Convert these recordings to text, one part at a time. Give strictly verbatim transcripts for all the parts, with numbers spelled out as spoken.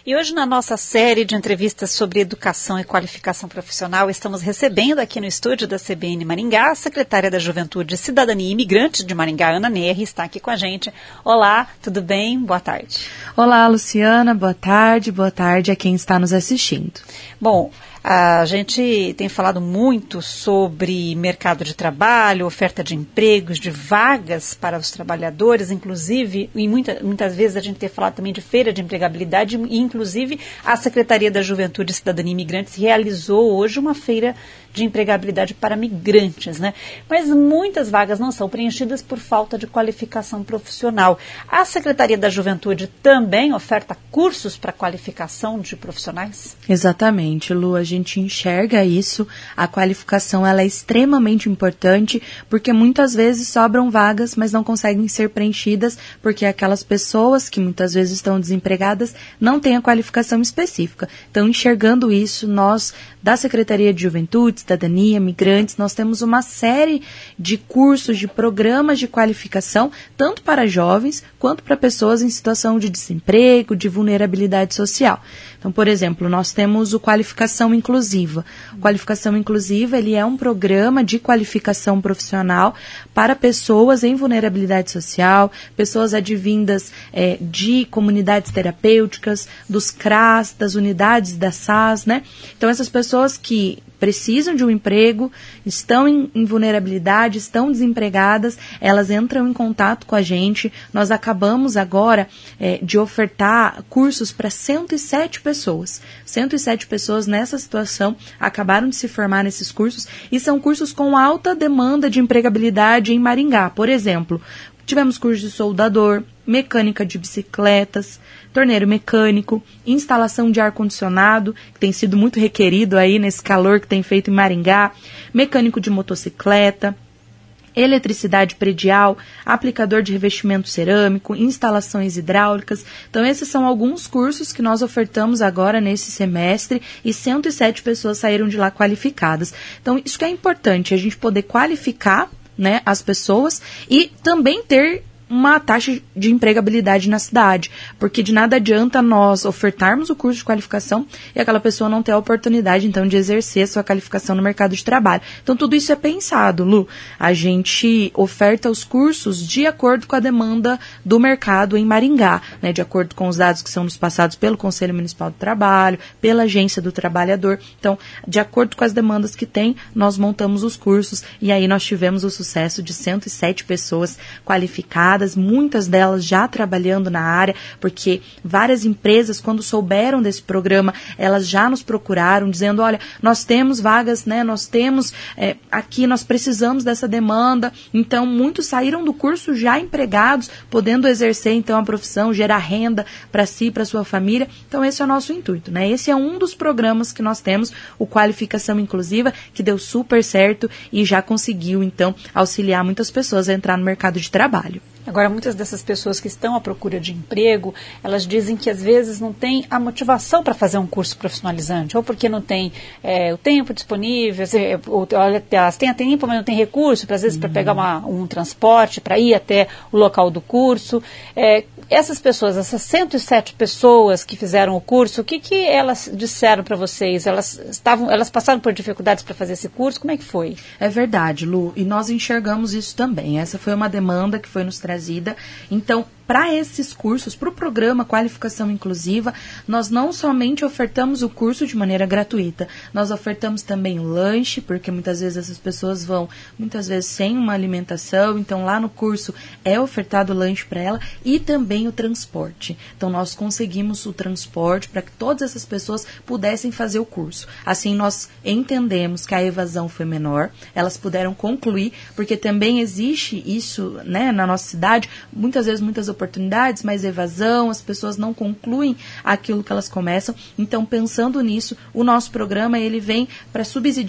E hoje, na nossa série de entrevistas sobre educação e qualificação profissional, estamos recebendo aqui no estúdio da C B N Maringá a secretária da Juventude, Cidadania e Imigrante de Maringá, Ana Nery, está aqui com a gente. Olá, tudo bem? Boa tarde. Olá, Luciana, boa tarde, boa tarde a quem está nos assistindo. Bom, a gente tem falado muito sobre mercado de trabalho, oferta de empregos, de vagas para os trabalhadores, inclusive, e muita, muitas vezes a gente tem falado também de feira de empregabilidade, e inclusive a Secretaria da Juventude, Cidadania e Imigrantes realizou hoje uma feira de empregabilidade para migrantes, né? Mas muitas vagas não são preenchidas por falta de qualificação profissional. A Secretaria da Juventude também oferta cursos para qualificação de profissionais? Exatamente, Lu, a gente enxerga isso, a qualificação ela é extremamente importante, porque muitas vezes sobram vagas, mas não conseguem ser preenchidas, porque aquelas pessoas que muitas vezes estão desempregadas não têm a qualificação específica. Então, enxergando isso, nós da Secretaria de Juventude, Cidadania, Migrantes, nós temos uma série de cursos, de programas de qualificação, tanto para jovens quanto para pessoas em situação de desemprego, de vulnerabilidade social. Então, por exemplo, nós temos o Qualificação Inclusiva. O Qualificação Inclusiva, ele é um programa de qualificação profissional para pessoas em vulnerabilidade social, pessoas advindas é, de comunidades terapêuticas, dos C R A S, das unidades da S A S, né? Então, essas pessoas que precisam de um emprego, estão em, em vulnerabilidade, estão desempregadas, elas entram em contato com a gente. Nós acabamos agora é, de ofertar cursos para cento e sete pessoas. cento e sete pessoas nessa situação acabaram de se formar nesses cursos e são cursos com alta demanda de empregabilidade em Maringá. Por exemplo, tivemos curso de soldador, mecânica de bicicletas, torneiro mecânico, instalação de ar-condicionado, que tem sido muito requerido aí nesse calor que tem feito em Maringá, mecânico de motocicleta, eletricidade predial, aplicador de revestimento cerâmico, instalações hidráulicas. Então, esses são alguns cursos que nós ofertamos agora nesse semestre e cento e sete pessoas saíram de lá qualificadas. Então, isso que é importante, a gente poder qualificar, né, as pessoas e também ter uma taxa de empregabilidade na cidade, porque de nada adianta nós ofertarmos o curso de qualificação e aquela pessoa não ter a oportunidade, então, de exercer a sua qualificação no mercado de trabalho. Então, tudo isso é pensado, Lu. A gente oferta os cursos de acordo com a demanda do mercado em Maringá, né, de acordo com os dados que são nos passados pelo Conselho Municipal do Trabalho, pela Agência do Trabalhador. Então, de acordo com as demandas que tem, nós montamos os cursos e aí nós tivemos o sucesso de cento e sete pessoas qualificadas, muitas delas já trabalhando na área, porque várias empresas, quando souberam desse programa, elas já nos procuraram, dizendo, olha, nós temos vagas, né, nós temos é, aqui, nós precisamos dessa demanda. Então, muitos saíram do curso já empregados, podendo exercer, então, a profissão, gerar renda para si, para sua família. Então, esse é o nosso intuito, né? Esse é um dos programas que nós temos, o Qualificação Inclusiva, que deu super certo e já conseguiu, então, auxiliar muitas pessoas a entrar no mercado de trabalho. Agora, muitas dessas pessoas que estão à procura de emprego, elas dizem que às vezes não tem a motivação para fazer um curso profissionalizante, ou porque não tem é, o tempo disponível, ou, olha, elas têm tempo, mas não tem recurso, às vezes, uhum. para pegar uma, um transporte, para ir até o local do curso. É, essas pessoas, essas cento e sete pessoas que fizeram o curso, o que, que elas disseram para vocês? Elas, estavam, elas passaram por dificuldades para fazer esse curso? Como é que foi? É verdade, Lu, e nós enxergamos isso também. Essa foi uma demanda que foi nos trazida. Então, para esses cursos, para o programa Qualificação Inclusiva, nós não somente ofertamos o curso de maneira gratuita, nós ofertamos também o lanche, porque muitas vezes essas pessoas vão, muitas vezes sem uma alimentação, então lá no curso é ofertado o lanche para ela e também o transporte. Então nós conseguimos o transporte para que todas essas pessoas pudessem fazer o curso. Assim nós entendemos que a evasão foi menor, elas puderam concluir, porque também existe isso, né, na nossa cidade, muitas vezes muitas oportunidades, mas evasão, as pessoas não concluem aquilo que elas começam. Então, pensando nisso, o nosso programa ele vem para subsidiar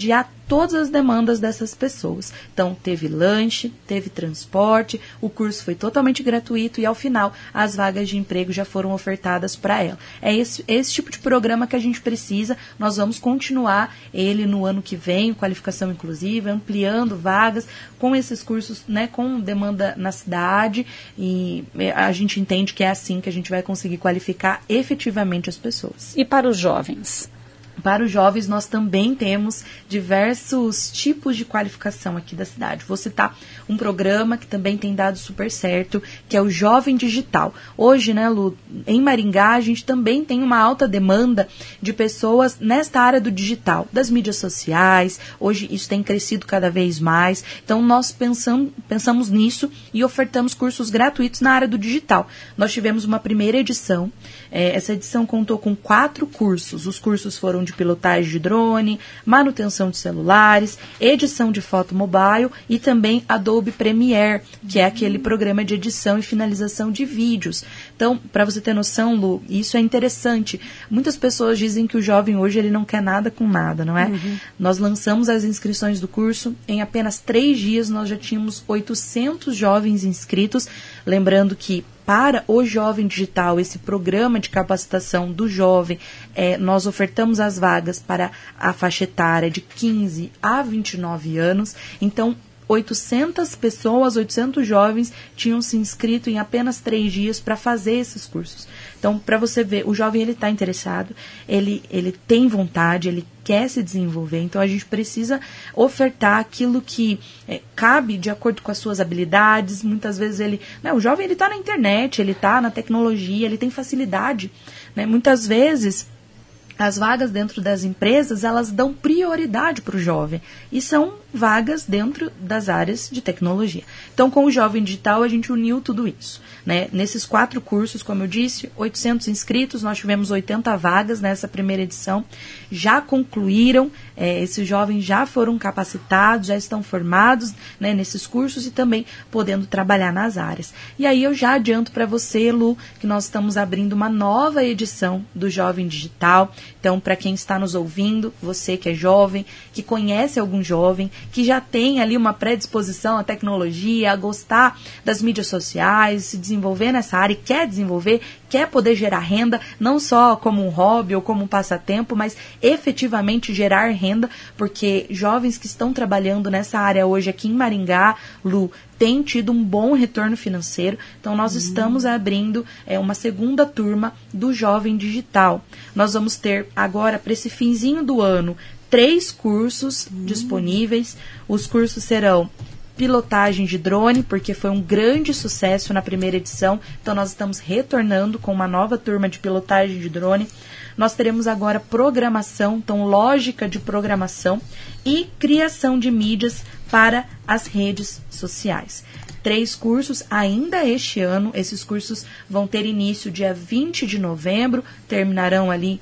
todas as demandas dessas pessoas. Então, teve lanche, teve transporte, o curso foi totalmente gratuito e, ao final, as vagas de emprego já foram ofertadas para ela. É esse, esse tipo de programa que a gente precisa. Nós vamos continuar ele no ano que vem, qualificação inclusiva, ampliando vagas com esses cursos, né, com demanda na cidade, e a gente entende que é assim que a gente vai conseguir qualificar efetivamente as pessoas. E para os jovens? Para os jovens, nós também temos diversos tipos de qualificação aqui da cidade. Vou citar um programa que também tem dado super certo, que é o Jovem Digital. Hoje, né, Lu, em Maringá, a gente também tem uma alta demanda de pessoas nesta área do digital, das mídias sociais. Hoje isso tem crescido cada vez mais. Então, nós pensamos, pensamos nisso e ofertamos cursos gratuitos na área do digital. Nós tivemos uma primeira edição. É, essa edição contou com quatro cursos. Os cursos foram de pilotagem de drone, manutenção de celulares, edição de foto mobile e também Adobe Premiere, que é aquele programa de edição e finalização de vídeos. Então, para você ter noção, Lu, isso é interessante. Muitas pessoas dizem que o jovem hoje ele não quer nada com nada, não é? Uhum. Nós lançamos as inscrições do curso, em apenas três dias nós já tínhamos oitocentos jovens inscritos, lembrando que para o Jovem Digital, esse programa de capacitação do jovem, é, nós ofertamos as vagas para a faixa etária de quinze a vinte e nove anos. Então, oitocentas pessoas, oitocentos jovens tinham se inscrito em apenas três dias para fazer esses cursos. Então, para você ver, o jovem ele está interessado, ele, ele tem vontade, ele quer se desenvolver. Então, a gente precisa ofertar aquilo que é, cabe de acordo com as suas habilidades. Muitas vezes ele... Né, o jovem está na internet, ele está na tecnologia, ele tem facilidade. Né? Muitas vezes... As vagas dentro das empresas, elas dão prioridade para o jovem. E são vagas dentro das áreas de tecnologia. Então, com o Jovem Digital, a gente uniu tudo isso. Né? Nesses quatro cursos, como eu disse, oitocentos inscritos, nós tivemos oitenta vagas nessa primeira edição. Já concluíram, é, esses jovens já foram capacitados, já estão formados, né, nesses cursos e também podendo trabalhar nas áreas. E aí eu já adianto para você, Lu, que nós estamos abrindo uma nova edição do Jovem Digital. Então, para quem está nos ouvindo, você que é jovem, que conhece algum jovem, que já tem ali uma predisposição à tecnologia, a gostar das mídias sociais, se desenvolver nessa área e quer desenvolver, quer poder gerar renda, não só como um hobby ou como um passatempo, mas efetivamente gerar renda, porque jovens que estão trabalhando nessa área hoje aqui em Maringá, Lu, tem tido um bom retorno financeiro. Então, nós uhum. estamos abrindo é, uma segunda turma do Jovem Digital. Nós vamos ter agora, para esse finzinho do ano, três cursos uhum. disponíveis. Os cursos serão pilotagem de drone, porque foi um grande sucesso na primeira edição. Então, nós estamos retornando com uma nova turma de pilotagem de drone. Nós teremos agora programação, então lógica de programação e criação de mídias para as redes sociais. Três cursos ainda este ano. Esses cursos vão ter início dia vinte de novembro, terminarão ali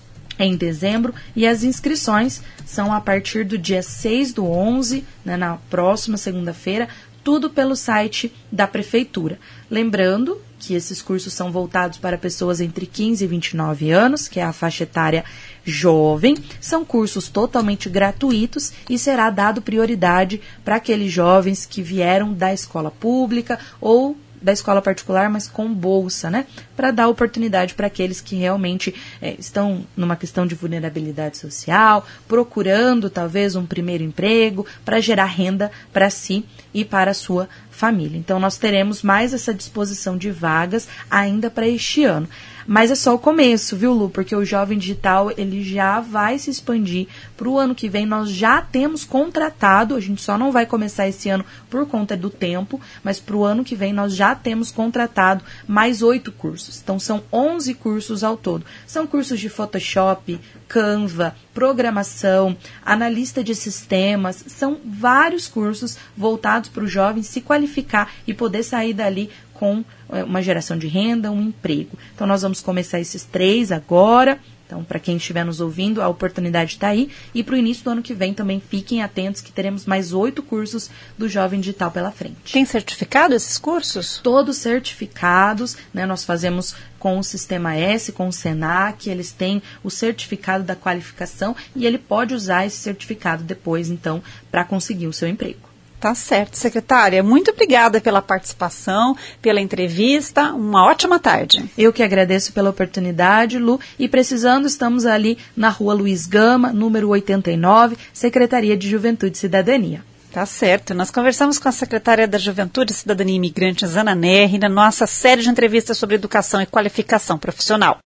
em dezembro, e as inscrições são a partir do dia seis do onze, né, na próxima segunda-feira, tudo pelo site da Prefeitura. Lembrando que esses cursos são voltados para pessoas entre quinze e vinte e nove anos, que é a faixa etária jovem. São cursos totalmente gratuitos e será dado prioridade para aqueles jovens que vieram da escola pública ou da escola particular, mas com bolsa, né? Para dar oportunidade para aqueles que realmente é, estão numa questão de vulnerabilidade social, procurando talvez um primeiro emprego, para gerar renda para si e para a sua família. Então, nós teremos mais essa disposição de vagas ainda para este ano. Mas é só o começo, viu, Lu? Porque o Jovem Digital, ele já vai se expandir para o ano que vem. Nós já temos contratado, a gente só não vai começar esse ano por conta do tempo, mas para o ano que vem nós já temos contratado mais oito cursos. Então, são onze cursos ao todo. São cursos de Photoshop, Canva, programação, analista de sistemas. São vários cursos voltados para o jovem se qualificar e poder sair dali com uma geração de renda, um emprego. Então, nós vamos começar esses três agora. Então, para quem estiver nos ouvindo, a oportunidade está aí. E para o início do ano que vem também fiquem atentos que teremos mais oito cursos do Jovem Digital pela frente. Tem certificado esses cursos? Todos certificados, né? Nós fazemos com o Sistema S, com o Senac, eles têm o certificado da qualificação e ele pode usar esse certificado depois, então, para conseguir o seu emprego. Tá certo, secretária. Muito obrigada pela participação, pela entrevista. Uma ótima tarde. Eu que agradeço pela oportunidade, Lu. E precisando, estamos ali na Rua Luiz Gama, número oitenta e nove, Secretaria de Juventude e Cidadania. Tá certo. Nós conversamos com a secretária da Juventude, Cidadania e Imigrantes, Ana Nerri, na nossa série de entrevistas sobre educação e qualificação profissional.